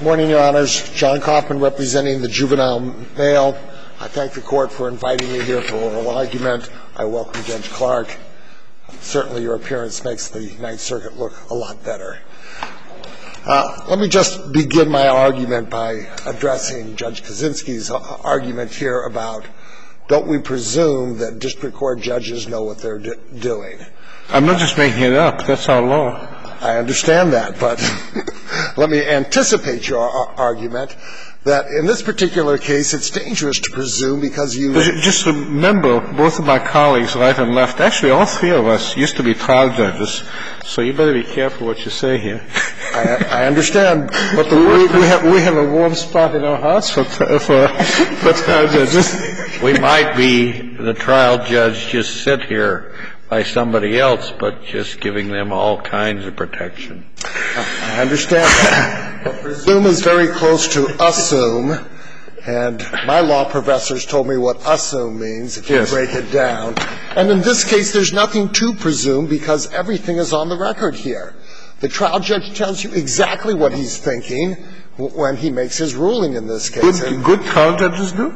Morning, Your Honors. John Kaufman representing the juvenile male. I thank the Court for inviting me here for oral argument. I welcome Judge Clark. Certainly your appearance makes the Ninth Circuit look a lot better. Let me just begin my argument by addressing Judge Kaczynski's argument here about don't we presume that district court judges know what they're doing. I'm not just making it up. That's our law. I understand that, but let me anticipate your argument that in this particular case it's dangerous to presume because you just remember, both of my colleagues, right and left, actually all three of us used to be trial judges, so you better be careful what you say here. I understand. But we have a warm spot in our hearts for trial judges. We might be the trial judge just sit here by somebody else, but just giving them all kinds of protection. I understand that. But presume is very close to assume, and my law professors told me what assume means if you break it down. And in this case, there's nothing to presume because everything is on the record here. The trial judge tells you exactly what he's thinking when he makes his ruling in this case. Good trial judges do?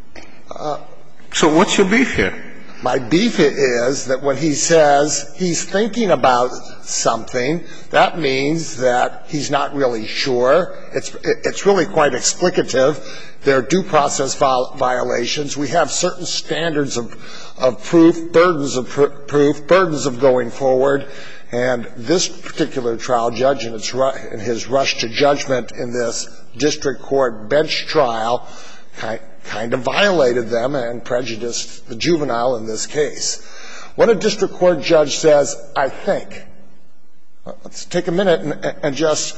So what's your beef here? My beef is that when he says he's thinking about something, that means that he's not really sure. It's really quite explicative. There are due process violations. We have certain standards of proof, burdens of proof, burdens of going forward. And this particular trial judge, in his rush to judgment in this district court bench trial, kind of violated them and prejudiced the juvenile in this case. When a district court judge says, I think, let's take a minute and just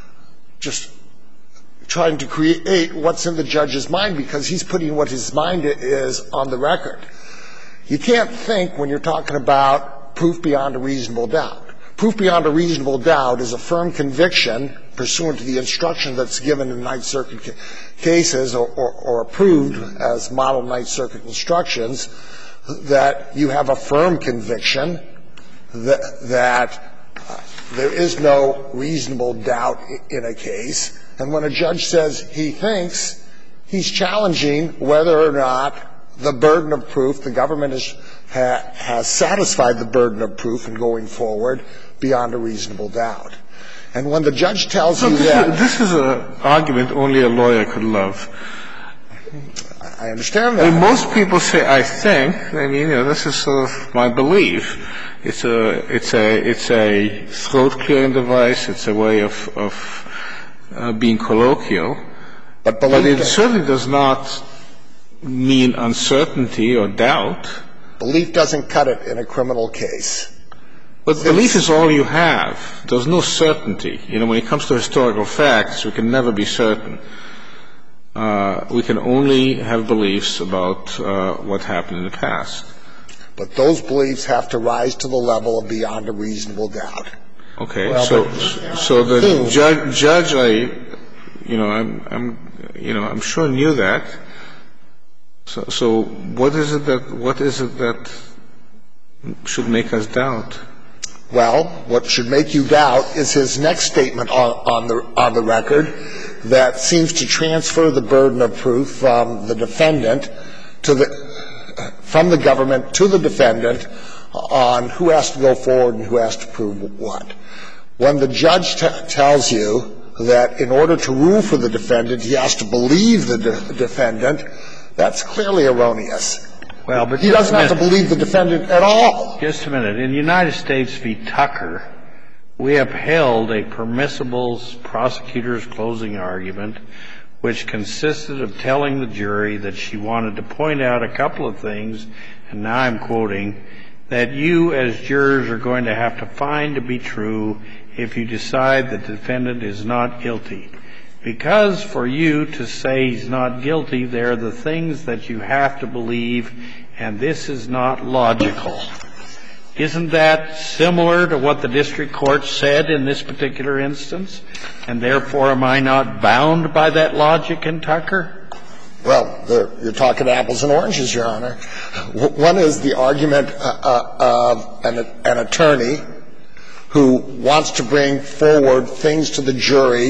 trying to create what's in the judge's mind because he's putting what his mind is on the record. You can't think when you're talking about proof beyond a reasonable doubt. Proof beyond a reasonable doubt is a firm conviction pursuant to the instruction that's given in Ninth Circuit cases or approved as model Ninth Circuit instructions that you have a firm conviction that there is no reasonable doubt in a case. And when a judge says he thinks, he's challenging whether or not the burden of proof, the government has satisfied the burden of proof in going forward beyond a reasonable doubt. And when the judge tells you that... This is an argument only a lawyer could love. I understand that. When most people say, I think, I mean, this is sort of my belief. It's a throat-clearing device. It's a way of being colloquial. But it certainly does not mean uncertainty or doubt. Belief doesn't cut it in a criminal case. But belief is all you have. There's no certainty. When it comes to historical facts, we can never be certain. We can only have beliefs about what happened in the past. But those beliefs have to rise to the level of beyond a reasonable doubt. Okay. Well, so the judge, I'm sure knew that. So what is it that should make us doubt? Well, what should make you doubt is his next statement on the record that seems to transfer the burden of proof from the defendant from the government to the defendant on who has to go forward and who has to prove what. When the judge tells you that in order to rule for the defendant, he has to believe the defendant, that's clearly erroneous. Well, but he doesn't have to believe the defendant at all. Just a minute. In the United States v. Tucker, we upheld a permissible prosecutor's closing argument which consisted of telling the jury that she wanted to point out a couple of things, and now I'm quoting, that you as jurors are going to have to find to be true if you decide the defendant is not guilty. Because for you to say he's not guilty, there are the things that you have to believe, and this is not logical. Isn't that similar to what the district court said in this particular instance? And therefore, am I not bound by that logic in Tucker? Well, you're talking apples and oranges, Your Honor. One is the argument of an attorney who wants to bring forward things to the jury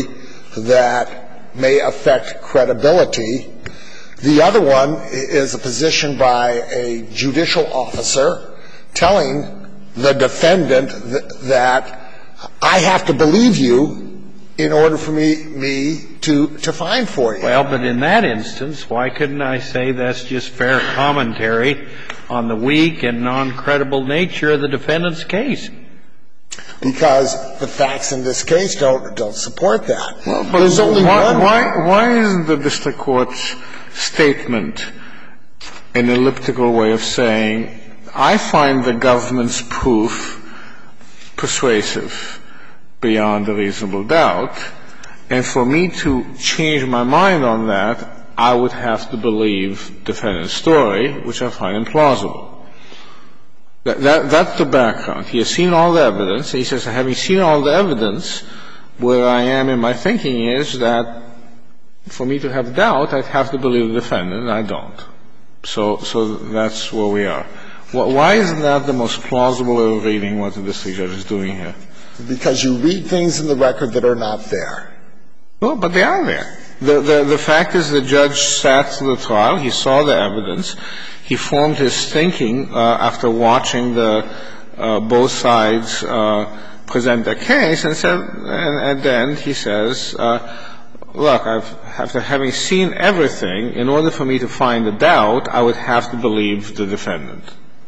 that may affect credibility. The other one is a position by a judicial officer telling the defendant that I have to believe you in order for me to find for you. Well, but in that instance, why couldn't I say that's just fair commentary on the weak and non-credible nature of the defendant's case? Because the facts in this case don't support that. Well, but there's only one. Why isn't the district court's statement an elliptical way of saying, I find the government's proof persuasive beyond a reasonable doubt, and for me to change my mind on that, I would have to believe defendant's story, which I find implausible. That's the background. He has seen all the evidence. He says, having seen all the evidence, where I am in my thinking is that for me to have doubt, I'd have to believe the defendant, and I don't. So that's where we are. Why isn't that the most plausible way of reading what the district judge is doing here? Because you read things in the record that are not there. Well, but they are there. The fact is the judge sat through the trial. He saw the evidence. He formed his thinking after watching both sides present their case and said, and at the end he says, look, after having seen everything, in order for me to find a doubt, I would have to believe the defendant.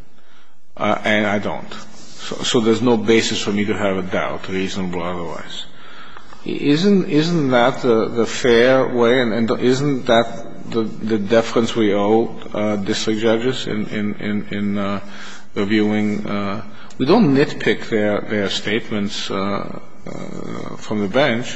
And I don't. So there's no basis for me to have a doubt, reasonable or otherwise. Isn't that the fair way, and isn't that the deference we owe district judges in reviewing? We don't nitpick their statements from the bench.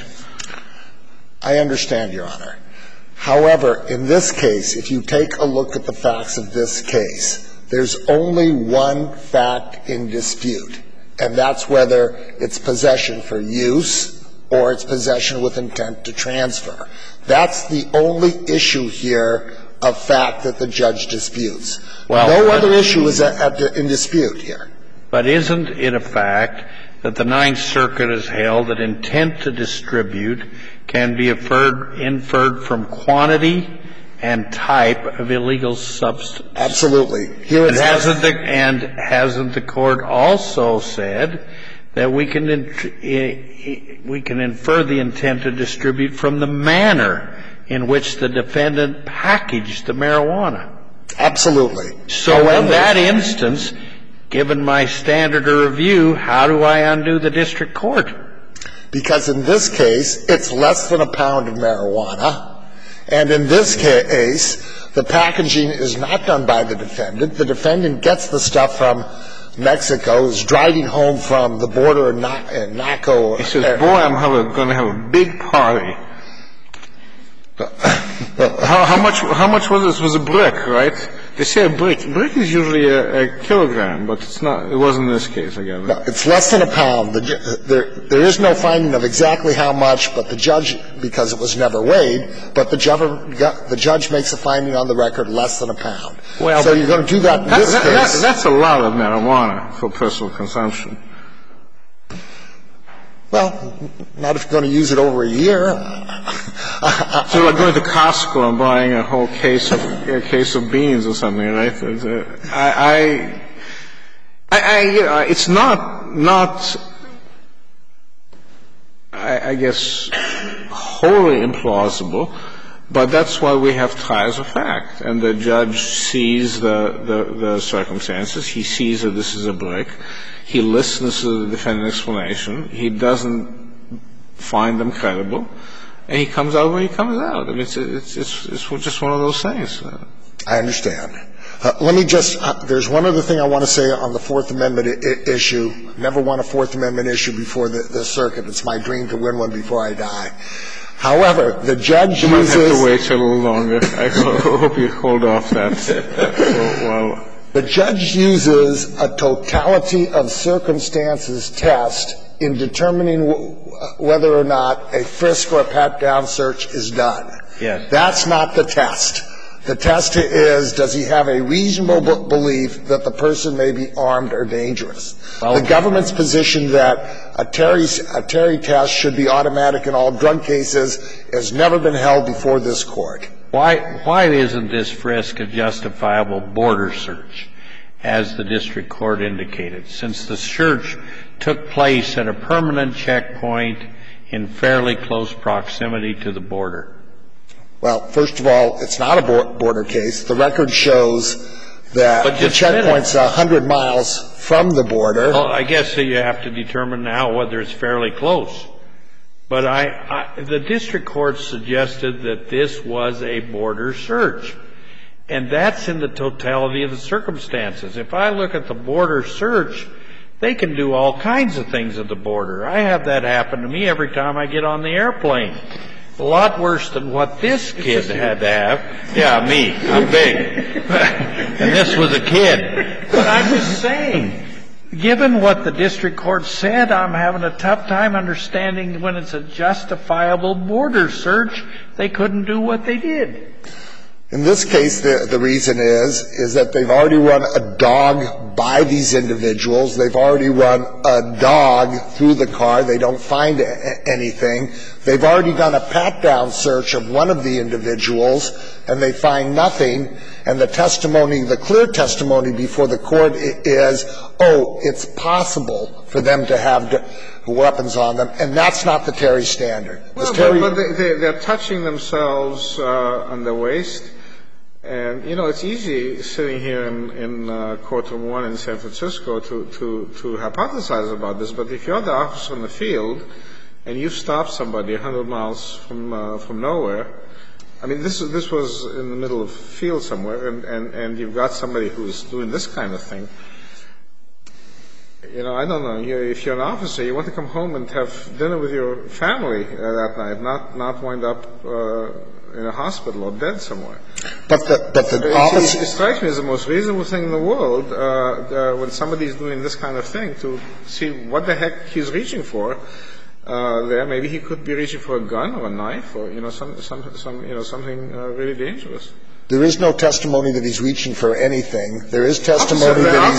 I understand, Your Honor. However, in this case, if you take a look at the facts of this case, there's only one fact in dispute, and that's whether it's possession for use or it's possession with intent to transfer. That's the only issue here of fact that the judge disputes. Well, no other issue is in dispute here. But isn't it a fact that the Ninth Circuit has held that intent to distribute can be inferred from quantity and type of illegal substance? Absolutely. And hasn't the court also said that we can infer the intent to distribute from the manner in which the defendant packaged the marijuana? Absolutely. So in that instance, given my standard of review, how do I undo the district court? Because in this case, it's less than a pound of marijuana. And in this case, the packaging is not done by the defendant. The defendant gets the stuff from Mexico, is driving home from the border in Naco. He says, boy, I'm going to have a big party. How much was this? It was a brick, right? They say a brick. A brick is usually a kilogram, but it's not. It wasn't in this case, I guess. No, it's less than a pound. There is no finding of exactly how much, but the judge, because it was never weighed, but the judge makes a finding on the record less than a pound. Well, so you're going to do that in this case. That's a lot of marijuana for personal consumption. Well, not if you're going to use it over a year. So like going to Costco and buying a whole case of beans or something, right? It's not, I guess, wholly implausible, but that's why we have trials of fact. And the judge sees the circumstances. He sees that this is a brick. He listens to the defendant's explanation. He doesn't find them credible. And he comes out where he comes out. I mean, it's just one of those things. I understand. Let me just there's one other thing I want to say on the Fourth Amendment issue. Never won a Fourth Amendment issue before the circuit. It's my dream to win one before I die. However, the judge uses — You might have to wait a little longer. I hope you hold off that for a while. The judge uses a totality of circumstances test in determining whether or not a frisk or a pat-down search is done. Yes. That's not the test. The test is, does he have a reasonable belief that the person may be armed or dangerous? The government's position that a Terry test should be automatic in all drug cases has never been held before this Court. Why isn't this frisk a justifiable border search, as the district court indicated, since the search took place at a permanent checkpoint in fairly close proximity to the border? Well, first of all, it's not a border case. The record shows that the checkpoint's 100 miles from the border. Well, I guess you have to determine now whether it's fairly close. But the district court suggested that this was a border search. And that's in the totality of the circumstances. If I look at the border search, they can do all kinds of things at the border. I have that happen to me every time I get on the airplane. A lot worse than what this kid had to have. Yeah, me. I'm big. And this was a kid. But I'm just saying, given what the district court said, I'm having a tough time understanding when it's a justifiable border search, they couldn't do what they did. In this case, the reason is that they've already run a dog by these individuals. They've already run a dog through the car. They don't find anything. They've already done a pat-down search of one of the individuals, and they find nothing. And the testimony, the clear testimony before the court is, oh, it's possible for them to have weapons on them, and that's not the Terry standard. Well, but they're touching themselves on the waist. And, you know, it's easy sitting here in courtroom 1 in San Francisco to hypothesize about this. But if you're the officer in the field and you stop somebody 100 miles from nowhere, I mean, this was in the middle of a field somewhere, and you've got somebody who's doing this kind of thing. You know, I don't know. If you're an officer, you want to come home and have dinner with your family that night, not wind up in a hospital or dead somewhere. But the officer... It strikes me as the most reasonable thing in the world when somebody's doing this kind of thing to see what the heck he's reaching for there. Maybe he could be reaching for a gun or a knife or, you know, something really dangerous. There is no testimony that he's reaching for anything. There is testimony that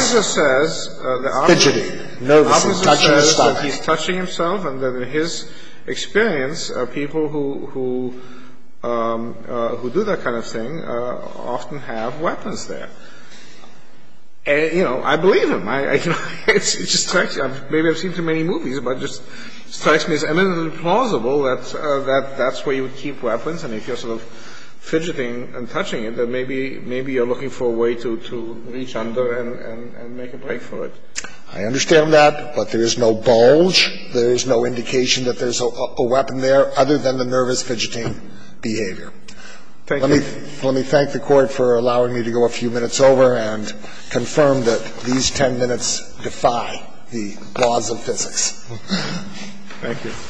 he's fidgeting, nervous, and touching his stomach. That he's touching himself, and that in his experience, people who do that kind of thing often have weapons there. And, you know, I believe him. It just strikes me. Maybe I've seen too many movies, but it just strikes me as eminently plausible that that's where you would keep weapons, and if you're sort of fidgeting and touching it, then maybe you're looking for a way to reach under and make a break for it. I understand that, but there is no bulge. There is no indication that there's a weapon there other than the nervous fidgeting behavior. Thank you. Let me thank the Court for allowing me to go a few minutes over and confirm that these 10 minutes defy the laws of physics. Thank you.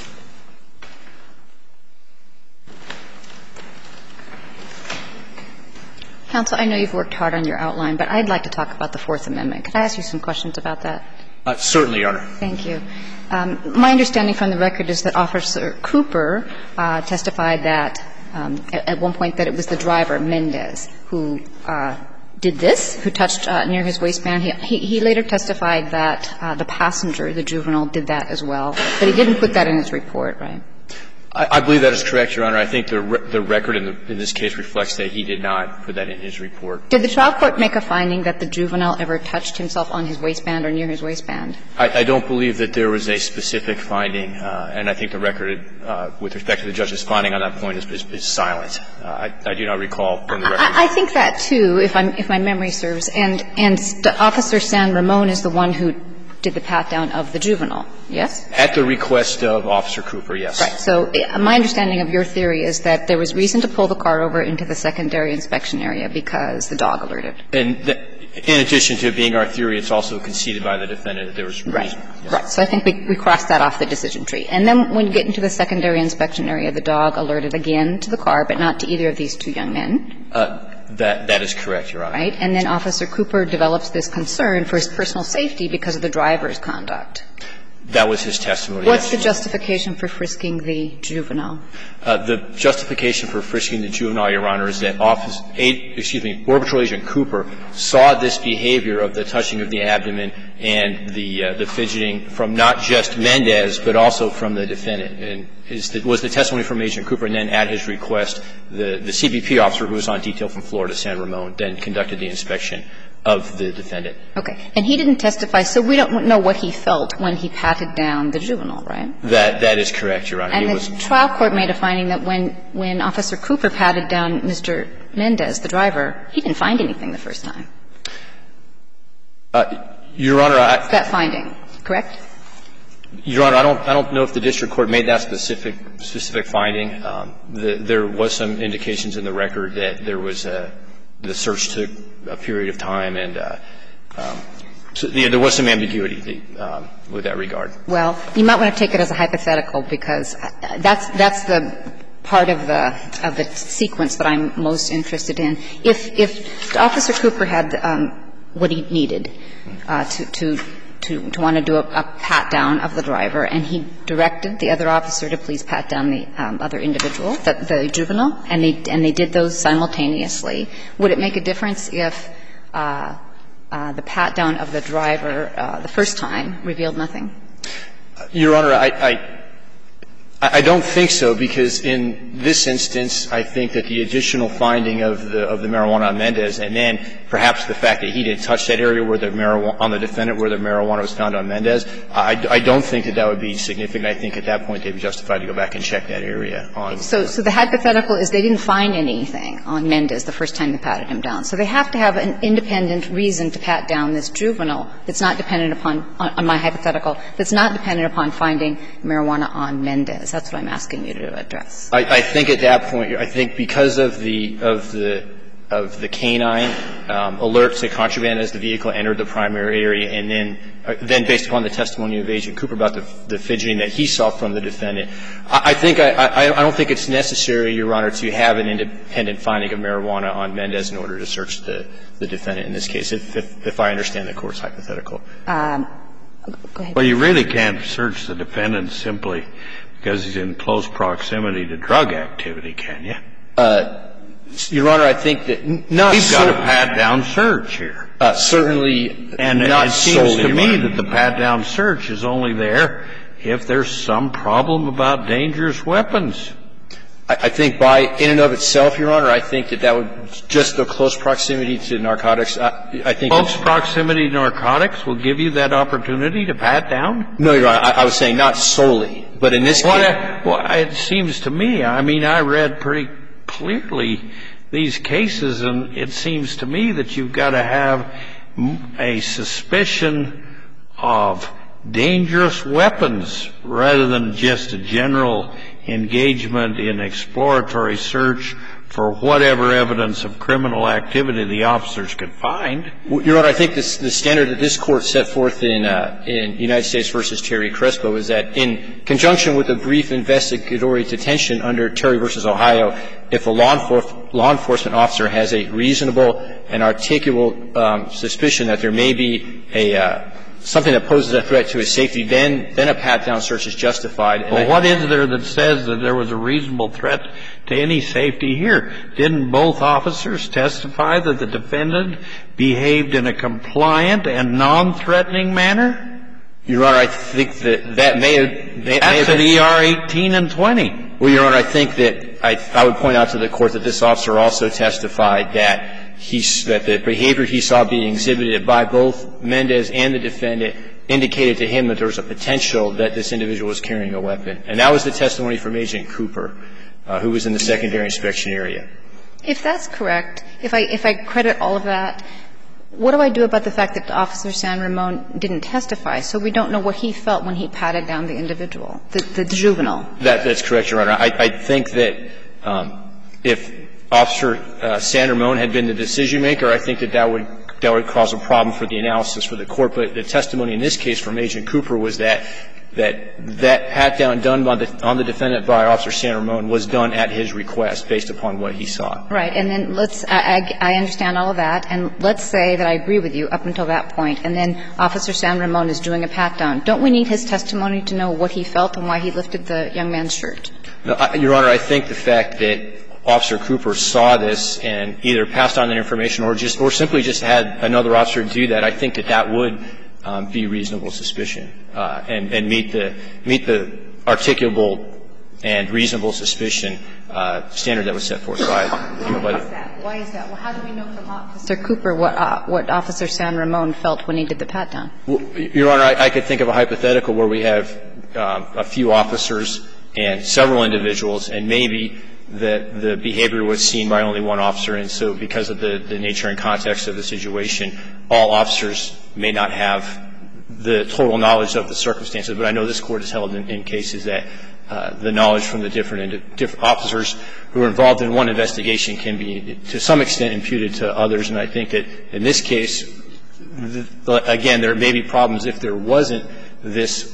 Counsel, I know you've worked hard on your outline, but I'd like to talk about the Fourth Amendment. Could I ask you some questions about that? Certainly, Your Honor. Thank you. My understanding from the record is that Officer Cooper testified that at one point that it was the driver, Mendez, who did this, who touched near his waistband. He later testified that the passenger, the juvenile, did that as well, but he didn't put that in his report, right? I believe that is correct, Your Honor. I think the record in this case reflects that he did not put that in his report. Did the trial court make a finding that the juvenile ever touched himself on his waistband or near his waistband? I don't believe that there was a specific finding, and I think the record with respect to the judge's finding on that point is silent. I do not recall from the record. I think that, too, if my memory serves. And Officer San Ramon is the one who did the pat-down of the juvenile, yes? At the request of Officer Cooper, yes. Right. So my understanding of your theory is that there was reason to pull the car over into the secondary inspection area because the dog alerted. And in addition to it being our theory, it's also conceded by the defendant that there was reason. Right. Yes. Right. So I think we crossed that off the decision tree. And then when you get into the secondary inspection area, the dog alerted again to the car, but not to either of these two young men. That is correct, Your Honor. Right. And then Officer Cooper develops this concern for his personal safety because of the driver's conduct. That was his testimony. What's the justification for frisking the juvenile? The justification for frisking the juvenile, Your Honor, is that Border Patrol Agent Cooper saw this behavior of the touching of the abdomen and the fidgeting from not just Mendez, but also from the defendant. And was the testimony from Agent Cooper, and then at his request, the CBP officer who was on detail from Florida, San Ramon, then conducted the inspection of the defendant. Okay. And he didn't testify, so we don't know what he felt when he patted down the juvenile, right? That is correct, Your Honor. And the trial court made a finding that when Officer Cooper patted down Mr. Mendez, the driver, he didn't find anything the first time. Your Honor, that finding, correct? Your Honor, I don't know if the district court made that specific finding. There was some indications in the record that there was the search took a period of time, and so there was some ambiguity with that regard. Well, you might want to take it as a hypothetical, because that's the part of the sequence that I'm most interested in. If Officer Cooper had what he needed to want to do a pat-down of the driver, and he directed the other officer to please pat down the other individual, the juvenile, and they did those simultaneously, would it make a difference if the pat-down of the driver the first time revealed nothing? Your Honor, I don't think so, because in this instance, I think that the additional finding of the marijuana on Mendez, and then perhaps the fact that he didn't touch that area where the marijuana on the defendant where the marijuana was found on Mendez, I don't think that would be significant. I think at that point they'd be justified to go back and check that area on. So the hypothetical is they didn't find anything on Mendez the first time they patted him down. So they have to have an independent reason to pat down this juvenile that's not dependent upon, on my hypothetical, that's not dependent upon finding marijuana on Mendez. That's what I'm asking you to address. I think at that point, I think because of the canine alert to contraband as the vehicle entered the primary area, and then based upon the testimony of Agent Cooper about the fidgeting that he saw from the defendant, I don't think it's necessary, Your Honor, to have an independent finding of marijuana on Mendez in order to search the defendant in this case, if I understand the Court's hypothetical. Go ahead. Well, you really can't search the defendant simply because he's in close proximity to drug activity, can you? Your Honor, I think that not We've got a pat-down search here. Certainly and not solely. And it seems to me that the pat-down search is only there if there's some problem about dangerous weapons. I think in and of itself, Your Honor, I think that would just the close proximity to narcotics. I think close proximity to narcotics will give you that opportunity to pat down? No, Your Honor. I was saying not solely. But in this case. Well, it seems to me, I mean, I read pretty clearly these cases, and it seems to me that you've got to have a suspicion of dangerous weapons rather than just a general engagement in exploratory search for whatever evidence of criminal activity the officers could find. Your Honor, I think the standard that this Court set forth in United States v. Terry Crespo is that in conjunction with a brief investigatory detention under Terry v. Ohio, if a law enforcement officer has a reasonable and articulable suspicion that there may be something that poses a threat to his safety, then a pat-down search is justified. Well, what is there that says that there was a reasonable threat to any safety here? Didn't both officers testify that the defendant behaved in a compliant and non-threatening manner? Your Honor, I think that may have been. That's at ER 18 and 20. Well, Your Honor, I think that I would point out to the Court that this officer also testified that the behavior he saw being exhibited by both Mendez and the defendant indicated to him that there was a potential that this individual was carrying a weapon. And that was the testimony from Agent Cooper, who was in the secondary inspection area. If that's correct, if I credit all of that, what do I do about the fact that Officer San Ramon didn't testify, so we don't know what he felt when he patted down the individual, the juvenile? That's correct, Your Honor. I think that if Officer San Ramon had been the decision-maker, I think that would that would cause a problem for the analysis for the court. But the testimony in this case from Agent Cooper was that pat-down done on the defendant by Officer San Ramon was done at his request based upon what he saw. Right. And then I understand all of that. And let's say that I agree with you up until that point, and then Officer San Ramon is doing a pat-down. Don't we need his testimony to know what he felt and why he lifted the young man's shirt? No, Your Honor, I think the fact that Officer Cooper saw this and either passed on that information or simply just had another officer do that, I think that would be reasonable suspicion and meet the articulable and reasonable suspicion standard that was set forth by the Why is that? Why is that? Well, how do we know from Officer Cooper what Officer San Ramon felt when he did the pat-down? Well, Your Honor, I could think of a hypothetical where we have a few officers and several individuals, and maybe the behavior was seen by only one officer, and so because of the nature and context of the situation, all officers may not have the total knowledge of the circumstances. But I know this Court has held in cases that the knowledge from the different officers who are involved in one investigation can be to some extent imputed to others. And I think that in this case, again, there may be problems if there wasn't this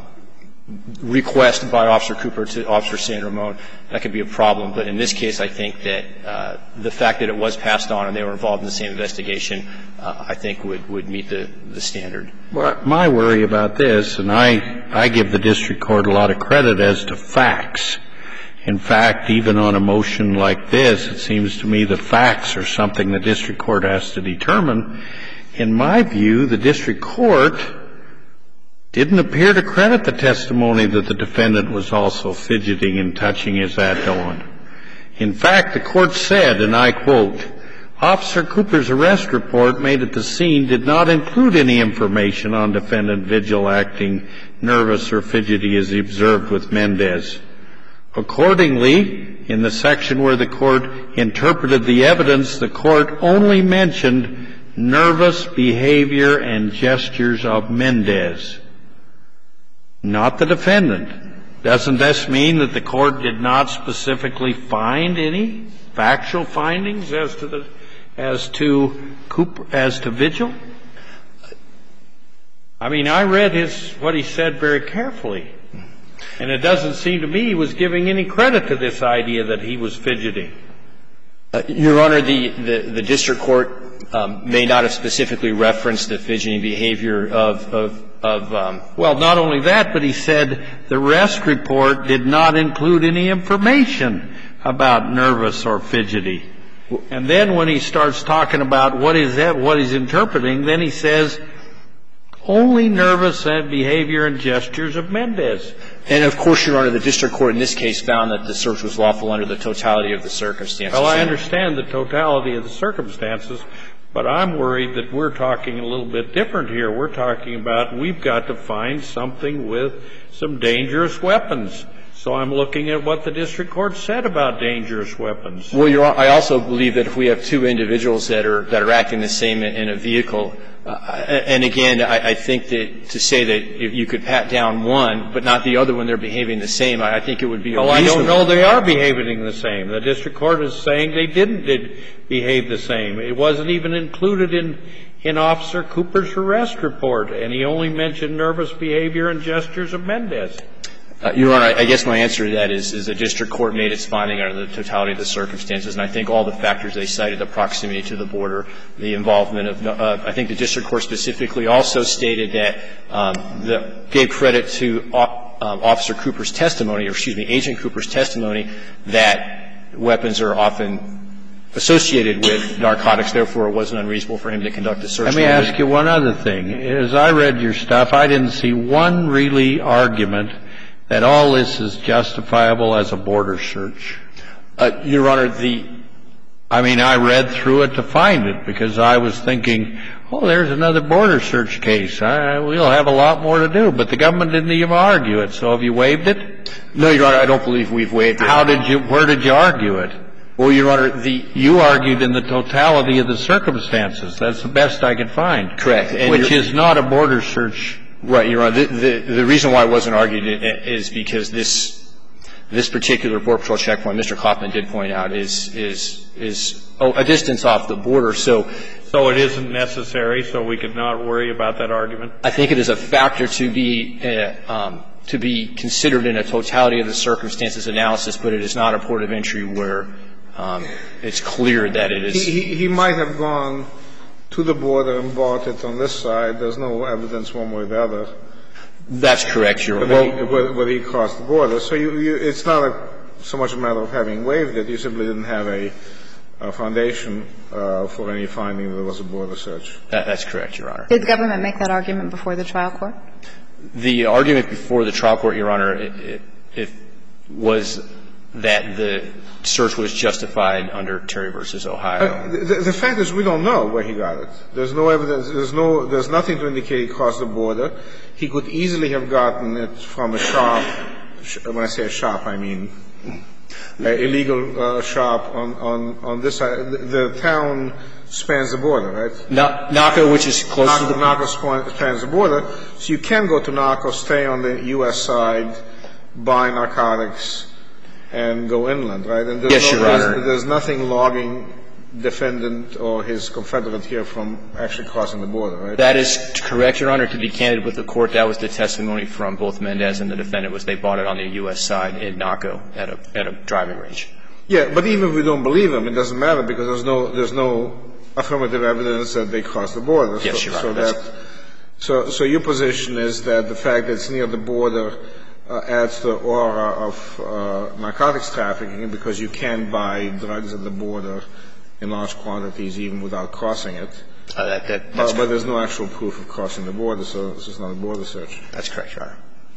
request by Officer Cooper to Officer San Ramon. That could be a problem. But in this case, I think that the fact that it was passed on and they were involved in the same investigation, I think would meet the standard. Well, my worry about this, and I give the district court a lot of credit as to facts. In fact, even on a motion like this, it seems to me the facts are something the district court has to determine. In my view, the district court didn't appear to credit the testimony that the defendant was also fidgeting and touching his abdomen. In fact, the court said, and I quote, Officer Cooper's arrest report made at the scene did not include any information on defendant Vigil acting nervous or fidgety as he observed with Mendez. Accordingly, in the section where the court interpreted the evidence, the court only mentioned nervous behavior and gestures of Mendez, not the defendant. Doesn't this mean that the court did not specifically find any factual findings as to Vigil? I mean, I read what he said very carefully, and it doesn't seem to me he was giving any credit to this idea that he was fidgeting. Your Honor, the district court may not have specifically referenced the fidgeting behavior of well, not only that, but he said the arrest report did not include any information about nervous or fidgety. And then when he starts talking about what he's interpreting, then he says only nervous behavior and gestures of Mendez. And, of course, Your Honor, the district court in this case found that the search was lawful under the totality of the circumstances. Well, I understand the totality of the circumstances, but I'm worried that we're talking a little bit different here. We're talking about we've got to find something with some dangerous weapons. So I'm looking at what the district court said about dangerous weapons. Well, Your Honor, I also believe that if we have two individuals that are acting the same in a vehicle, and again, I think that to say that if you could pat down one but not the other when they're behaving the same, I think it would be a reasonable. Well, I don't know they are behaving the same. The district court is saying they didn't behave the same. It wasn't even included in Officer Cooper's arrest report, and he only mentioned nervous behavior and gestures of Mendez. Your Honor, I guess my answer to that is the district court made its finding under the totality of the circumstances, and I think all the factors they cited, the proximity to the border, the involvement of I think the district court specifically also stated that gave credit to Officer Cooper's testimony, or excuse me, Agent Cooper's testimony, that weapons are often associated with narcotics, therefore it wasn't unreasonable for him to conduct a search. Let me ask you one other thing. As I read your stuff, I didn't see one really argument that all this is justifiable as a border search. Your Honor, I read through it to find it because I was thinking, oh, there's another border search case. We'll have a lot more to do. But the government didn't even argue it. So have you waived it? No, Your Honor, I don't believe we've waived it. Where did you argue it? Well, Your Honor, you argued in the totality of the circumstances. That's the best I could find. Correct. Which is not a border search. Right, Your Honor. The reason why it wasn't argued is because this This particular Border Patrol checkpoint, Mr. Kaufman did point out, is a distance off the border. So it isn't necessary, so we could not worry about that argument? I think it is a factor to be considered in a totality of the circumstances analysis, but it is not a port of entry where it's clear that it is. He might have gone to the border and bought it on this side. There's no evidence one way or the other. That's correct, Your Honor. Whether he crossed the border. So it's not so much a matter of having waived it. You simply didn't have a foundation for any finding that there was a border search. That's correct, Your Honor. Did the government make that argument before the trial court? The argument before the trial court, Your Honor, it was that the search was justified under Terry v. Ohio. The fact is we don't know where he got it. There's no evidence. There's nothing to indicate he crossed the border. He could easily have gotten it from a shop. When I say a shop, I mean an illegal shop on this side. The town spans the border, right? Naco, which is close to the border. Naco spans the border. So you can go to Naco, stay on the U.S. side, buy narcotics, and go inland, right? And yes, Your Honor. There's nothing logging defendant or his confederate here from actually crossing the border, right? That is correct, Your Honor. To be candid with the Court, that was the testimony from both Mendez and the defendant was they bought it on the U.S. side in Naco at a driving range. Yeah, but even if we don't believe him, it doesn't matter because there's no affirmative evidence that they crossed the border. Yes, Your Honor. So your position is that the fact that it's near the border adds to the aura of narcotics trafficking because you can buy drugs at the border in large quantities even without crossing it. But there's no actual proof of crossing the border, so this is not a border search. That's correct, Your Honor.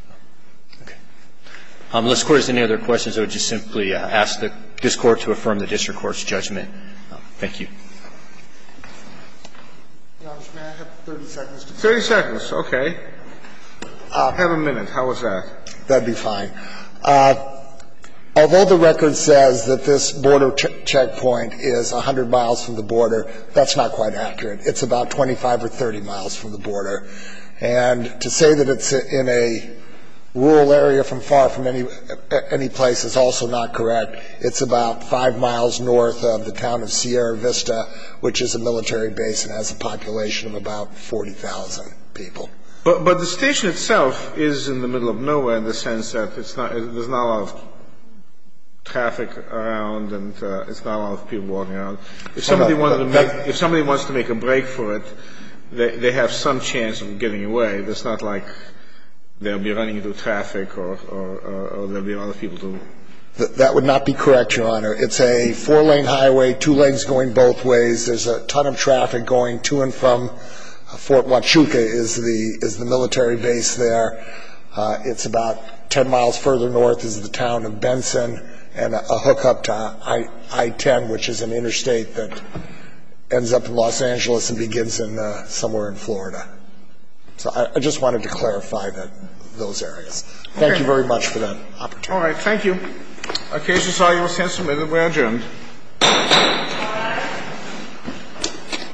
Okay. Unless the Court has any other questions, I would just simply ask this Court to affirm the district court's judgment. Thank you. Your Honor, may I have 30 seconds? 30 seconds, okay. Have a minute. How was that? That'd be fine. Although the record says that this border checkpoint is 100 miles from the border, that's not quite accurate. It's about 25 or 30 miles from the border. And to say that it's in a rural area far from any place is also not correct. It's about 5 miles north of the town of Sierra Vista, which is a military base and has a population of about 40,000 people. But the station itself is in the middle of nowhere in the sense that there's not a lot of traffic around and it's not a lot of people walking around. If somebody wants to make a break for it, they have some chance of getting away. It's not like they'll be running into traffic or there'll be a lot of people to. That would not be correct, Your Honor. It's a 4-lane highway, 2 lanes going both ways. There's a ton of traffic going to and from Fort Huachuca is the military base there. It's about 10 miles further north is the town of Benson and a hookup to I-10, which is an interstate that ends up in Los Angeles and begins in somewhere in Florida. So I just wanted to clarify those areas. Thank you very much for that opportunity. All right. Thank you. Our case is argued and submitted. We're adjourned.